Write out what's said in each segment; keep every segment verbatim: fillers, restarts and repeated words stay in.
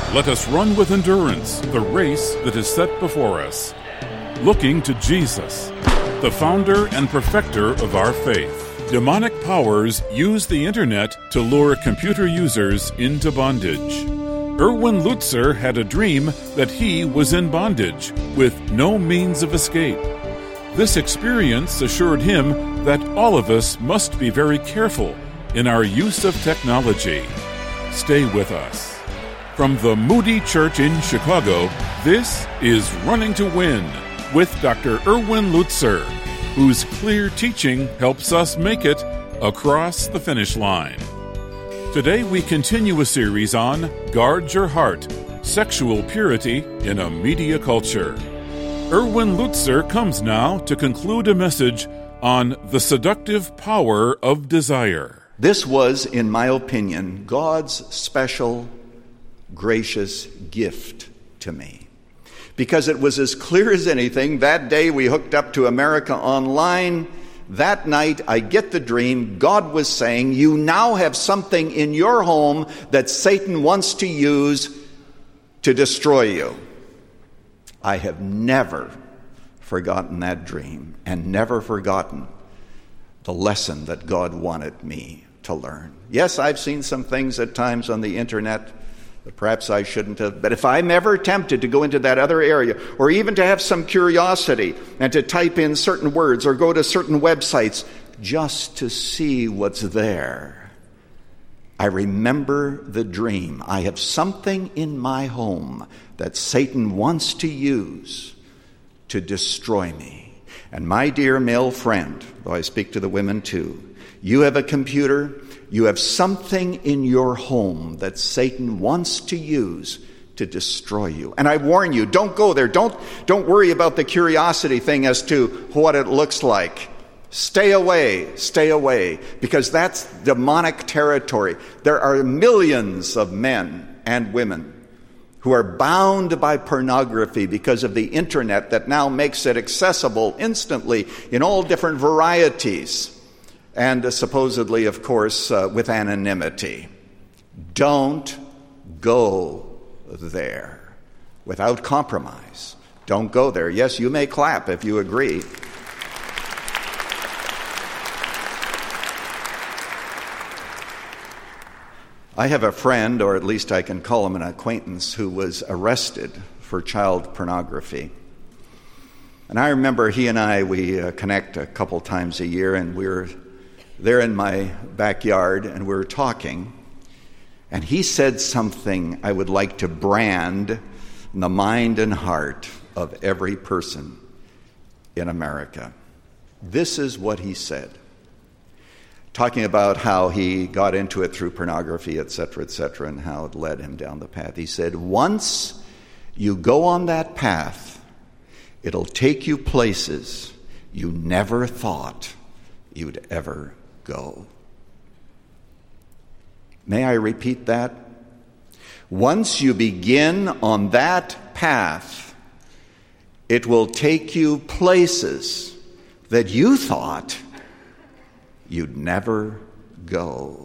Let us run with endurance the race that is set before us, looking to Jesus, the founder and perfecter of our faith. Demonic powers use the internet to lure computer users into bondage. Erwin Lutzer had a dream that he was in bondage with no means of escape. This experience assured him that all of us must be very careful in our use of technology. Stay with us. From the Moody Church in Chicago, this is Running to Win with Doctor Erwin Lutzer, whose clear teaching helps us make it across the finish line. Today we continue a series on Guard Your Heart, Sexual Purity in a Media Culture. Erwin Lutzer comes now to conclude a message on the seductive power of desire. This was, in my opinion, God's special gracious gift to me, because it was as clear as anything. That day we hooked up to America Online. That night I get the dream. God was saying, you now have something in your home that Satan wants to use to destroy you. I have never forgotten that dream and never forgotten the lesson that God wanted me to learn. Yes, I've seen some things at times on the internet that perhaps I shouldn't have, but if I'm ever tempted to go into that other area, or even to have some curiosity and to type in certain words or go to certain websites just to see what's there, I remember the dream. I have something in my home that Satan wants to use to destroy me. And my dear male friend, though I speak to the women too, you have a computer. You have something in your home that Satan wants to use to destroy you. And I warn you, don't go there. Don't, don't worry about the curiosity thing as to what it looks like. Stay away, stay away, because that's demonic territory. There are millions of men and women who are bound by pornography because of the internet that now makes it accessible instantly in all different varieties. And uh, supposedly, of course, uh, with anonymity. Don't go there without compromise. Don't go there. Yes, you may clap if you agree. I have a friend, or at least I can call him an acquaintance, who was arrested for child pornography. And I remember he and I, we uh, connect a couple times a year, and we were there in my backyard, and we were talking, and he said something I would like to brand in the mind and heart of every person in America. This is what he said, talking about how he got into it through pornography, et cetera, et cetera, and how it led him down the path. He said, once you go on that path, it'll take you places you never thought you'd ever go. May I repeat that? Once you begin on that path, it will take you places that you thought you'd never go.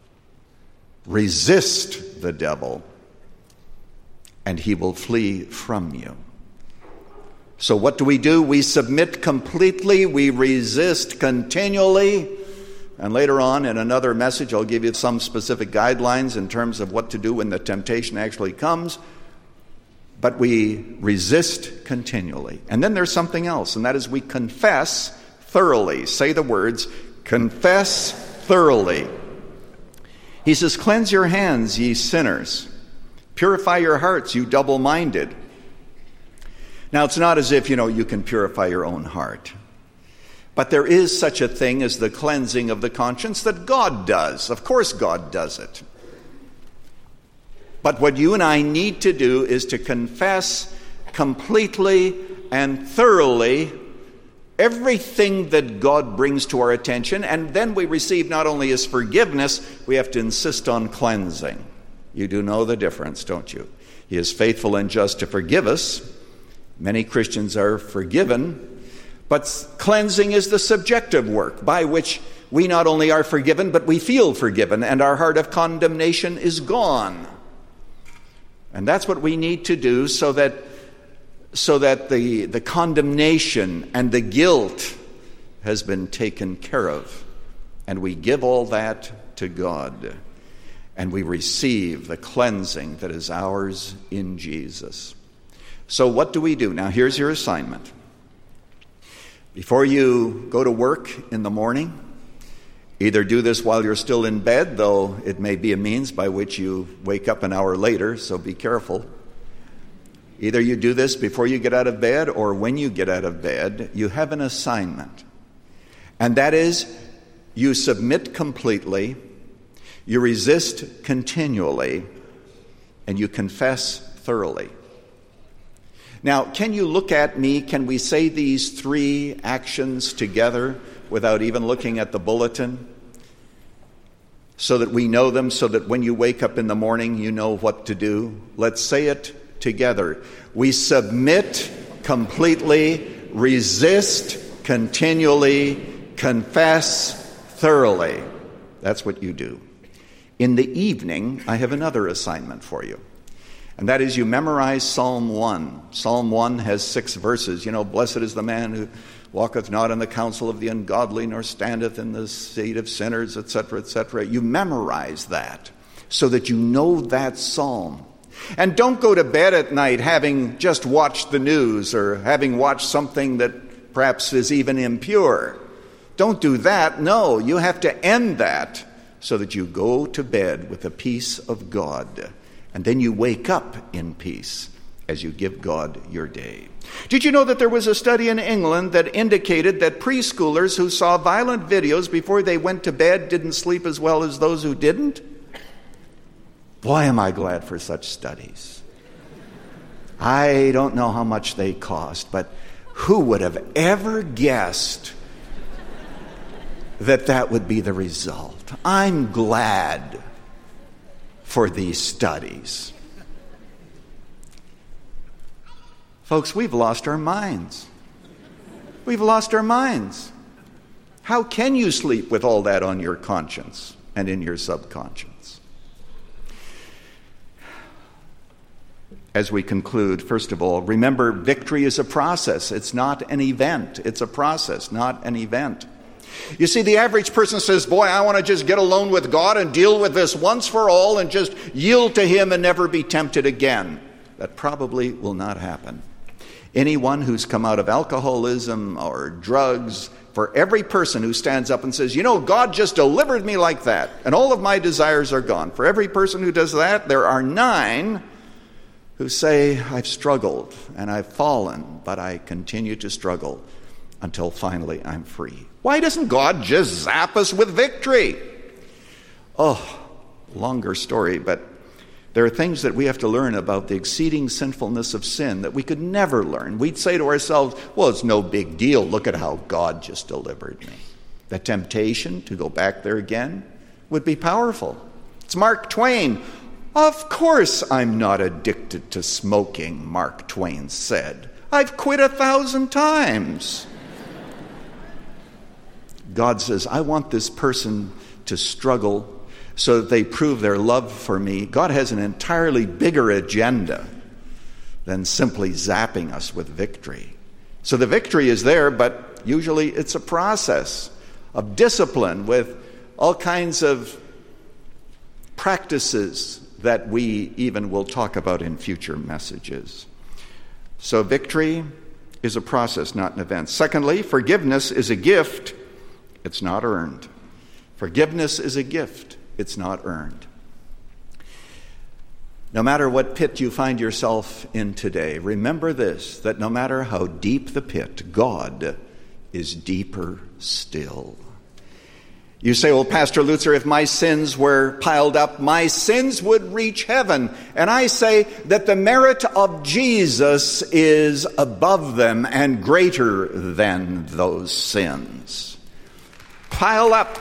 Resist the devil, and he will flee from you. So what do we do? We submit completely. We resist continually. And later on in another message, I'll give you some specific guidelines in terms of what to do when the temptation actually comes. But we resist continually. And then there's something else, and that is we confess thoroughly. Say the words, confess thoroughly. He says, cleanse your hands, ye sinners. Purify your hearts, you double-minded. Now, it's not as if, you know, you can purify your own heart. But there is such a thing as the cleansing of the conscience that God does. Of course God does it. But what you and I need to do is to confess completely and thoroughly everything that God brings to our attention, and then we receive not only His forgiveness, we have to insist on cleansing. You do know the difference, don't you? He is faithful and just to forgive us. Many Christians are forgiven, but cleansing is the subjective work by which we not only are forgiven, but we feel forgiven, and our heart of condemnation is gone. And that's what we need to do so that so that the, the condemnation and the guilt has been taken care of. And we give all that to God. And we receive the cleansing that is ours in Jesus. So what do we do? Now here's your assignment. Before you go to work in the morning, either do this while you're still in bed, though it may be a means by which you wake up an hour later, so be careful. Either you do this before you get out of bed or when you get out of bed, you have an assignment. And that is, you submit completely, you resist continually, and you confess thoroughly. Now, can you look at me? Can we say these three actions together without even looking at the bulletin? So that we know them, so that when you wake up in the morning, you know what to do. Let's say it together. We submit completely, resist continually, confess thoroughly. That's what you do. In the evening, I have another assignment for you. And that is you memorize Psalm one. Psalm one has six verses. You know, blessed is the man who walketh not in the counsel of the ungodly, nor standeth in the seat of sinners, et cetera, et cetera. You memorize that so that you know that psalm. And don't go to bed at night having just watched the news or having watched something that perhaps is even impure. Don't do that. No, you have to end that so that you go to bed with the peace of God. And then you wake up in peace as you give God your day. Did you know that there was a study in England that indicated that preschoolers who saw violent videos before they went to bed didn't sleep as well as those who didn't? Boy, am I glad for such studies. I don't know how much they cost, but who would have ever guessed that that would be the result? I'm glad for these studies. Folks, we've lost our minds. We've lost our minds. How can you sleep with all that on your conscience and in your subconscious? As we conclude, first of all, remember victory is a process. It's not an event. It's a process, not an event. You see, the average person says, boy, I want to just get alone with God and deal with this once for all and just yield to Him and never be tempted again. That probably will not happen. Anyone who's come out of alcoholism or drugs, for every person who stands up and says, you know, God just delivered me like that, and all of my desires are gone. For every person who does that, there are nine who say, I've struggled and I've fallen, but I continue to struggle until finally I'm free. Why doesn't God just zap us with victory? Oh, longer story, but there are things that we have to learn about the exceeding sinfulness of sin that we could never learn. We'd say to ourselves, well, it's no big deal. Look at how God just delivered me. The temptation to go back there again would be powerful. It's Mark Twain. Of course I'm not addicted to smoking, Mark Twain said. I've quit a thousand times. God says, I want this person to struggle so that they prove their love for me. God has an entirely bigger agenda than simply zapping us with victory. So the victory is there, but usually it's a process of discipline with all kinds of practices that we even will talk about in future messages. So victory is a process, not an event. Secondly, forgiveness is a gift. It's not earned. Forgiveness is a gift. It's not earned. No matter what pit you find yourself in today, remember this, that no matter how deep the pit, God is deeper still. You say, well, Pastor Lutzer, if my sins were piled up, my sins would reach heaven. And I say that the merit of Jesus is above them and greater than those sins. Pile up.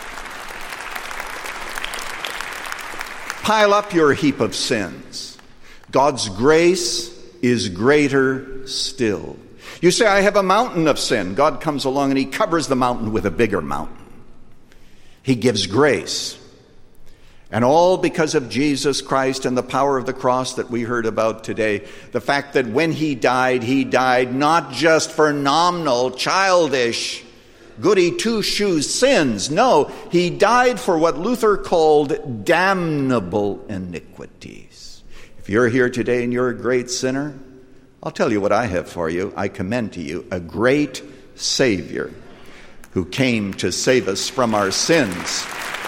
Pile up your heap of sins. God's grace is greater still. You say, I have a mountain of sin. God comes along and He covers the mountain with a bigger mountain. He gives grace. And all because of Jesus Christ and the power of the cross that we heard about today. The fact that when he died, he died not just for nominal, childish, goody two-shoes sins. No, he died for what Luther called damnable iniquities. If you're here today and you're a great sinner, I'll tell you what I have for you. I commend to you a great Savior who came to save us from our sins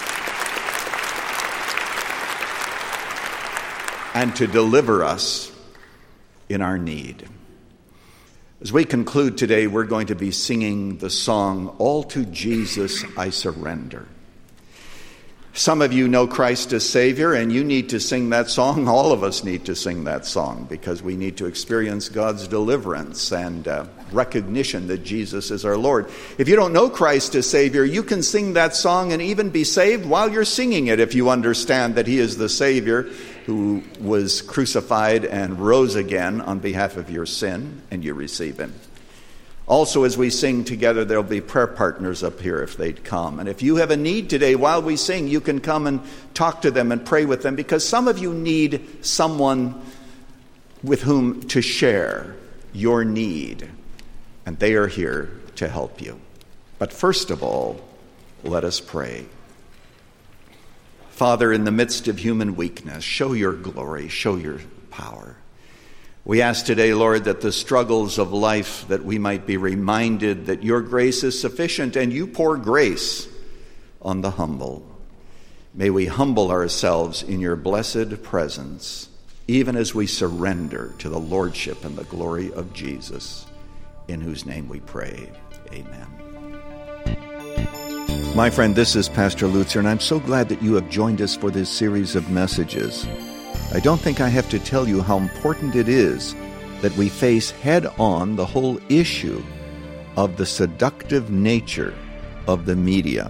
and to deliver us in our need. As we conclude today, we're going to be singing the song, All to Jesus I Surrender. Some of you know Christ as Savior, and you need to sing that song. All of us need to sing that song because we need to experience God's deliverance and uh, recognition that Jesus is our Lord. If you don't know Christ as Savior, you can sing that song and even be saved while you're singing it if you understand that he is the Savior who was crucified and rose again on behalf of your sin, and you receive him. Also, as we sing together, there'll be prayer partners up here if they'd come. And if you have a need today while we sing, you can come and talk to them and pray with them, because some of you need someone with whom to share your need, and they are here to help you. But first of all, let us pray. Father, in the midst of human weakness, show your glory, show your power. We ask today, Lord, that the struggles of life, that we might be reminded that your grace is sufficient and you pour grace on the humble. May we humble ourselves in your blessed presence, even as we surrender to the lordship and the glory of Jesus, in whose name we pray. Amen. My friend, this is Pastor Lutzer, and I'm so glad that you have joined us for this series of messages. I don't think I have to tell you how important it is that we face head-on the whole issue of the seductive nature of the media.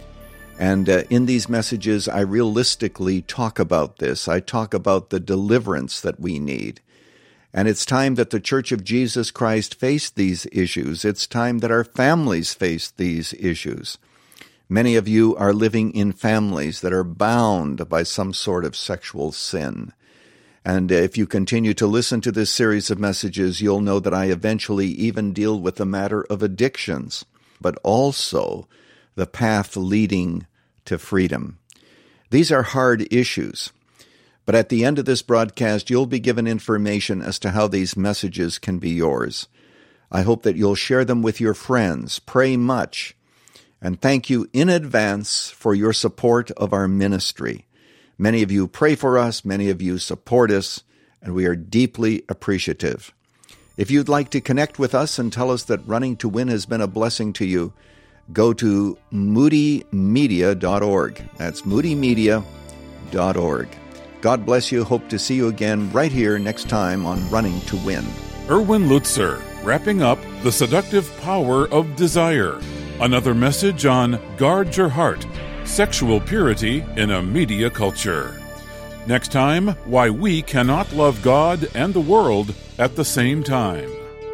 And uh, in these messages, I realistically talk about this. I talk about the deliverance that we need. And it's time that the Church of Jesus Christ face these issues. It's time that our families face these issues. Many of you are living in families that are bound by some sort of sexual sin. And if you continue to listen to this series of messages, you'll know that I eventually even deal with the matter of addictions, but also the path leading to freedom. These are hard issues, but at the end of this broadcast, you'll be given information as to how these messages can be yours. I hope that you'll share them with your friends. Pray much. And thank you in advance for your support of our ministry. Many of you pray for us, many of you support us, and we are deeply appreciative. If you'd like to connect with us and tell us that Running to Win has been a blessing to you, go to moody media dot org. That's moody media dot org. God bless you. Hope to see you again right here next time on Running to Win. Erwin Lutzer, wrapping up The Seductive Power of Desire. Another message on Guard Your Heart, Sexual Purity in a Media Culture. Next time, why we cannot love God and the world at the same time.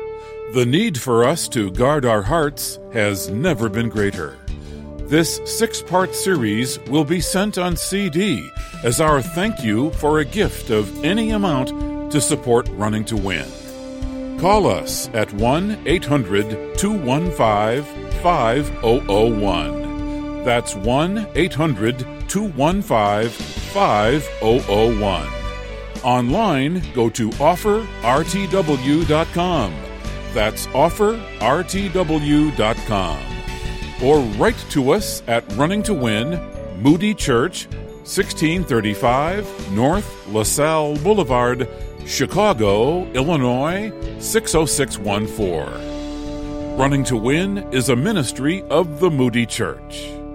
The need for us to guard our hearts has never been greater. This six-part series will be sent on C D as our thank you for a gift of any amount to support Running to Win. Call us at one eight hundred two one five five zero zero one. That's one eight hundred two one five five zero zero one. Online, go to offer r t w dot com. That's offer r t w dot com. Or write to us at Running to Win, Moody Church, sixteen thirty-five North LaSalle Boulevard, Chicago, Illinois, six oh six one four. Running to Win is a ministry of the Moody Church.